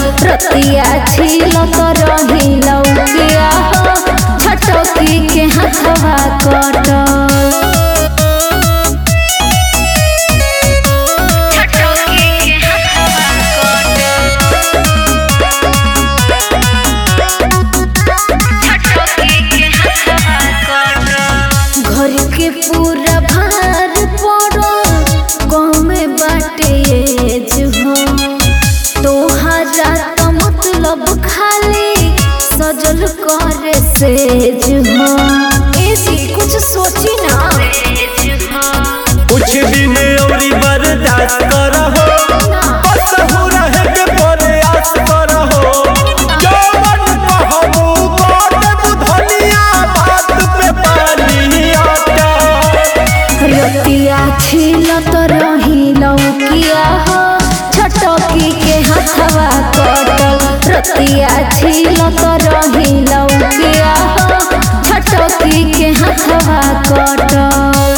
रतिया छिलत रही लौकिया हो छटकी के हथवा कटल। घर के पूरा भार पड़ो कमे बाटे हो तोहरा तो मतलब खाली सजल करे सेज हो। ऐसी कुछ सोची ना कुछ दिन औरी बर्दाश्त करहो कसहु रहे के प्रयास करहो जवन कहबू बात बुधनिया बात पे पानी आता। रतिया छिलत रही लौकिया हो छटकी के हथवा कटल। रतिया छिलत रही लौकिया हो छटकी के हथवा कटल।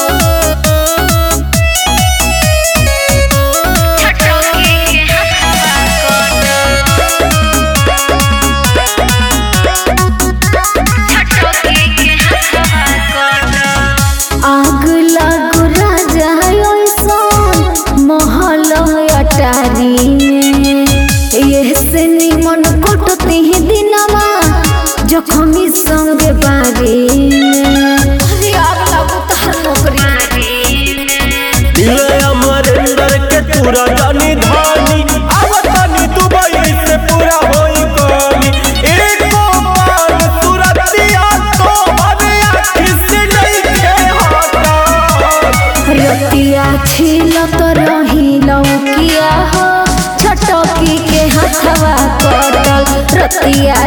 आग लागो राजा महल अटारी में ये से निमन कटती ही दिनमा जखमी संग बारी में। अरे आग लागो तहर नौकरी दिले अमरेंद्र के तूरा जानी धानी आवतानी दुबई से पूरा होई कमी एको पान तुरतिया तो हरे आँखी से नहीं के हटा। रतिया छिलत रही लौकिया हो छटकी के हथवा कटल। रतिया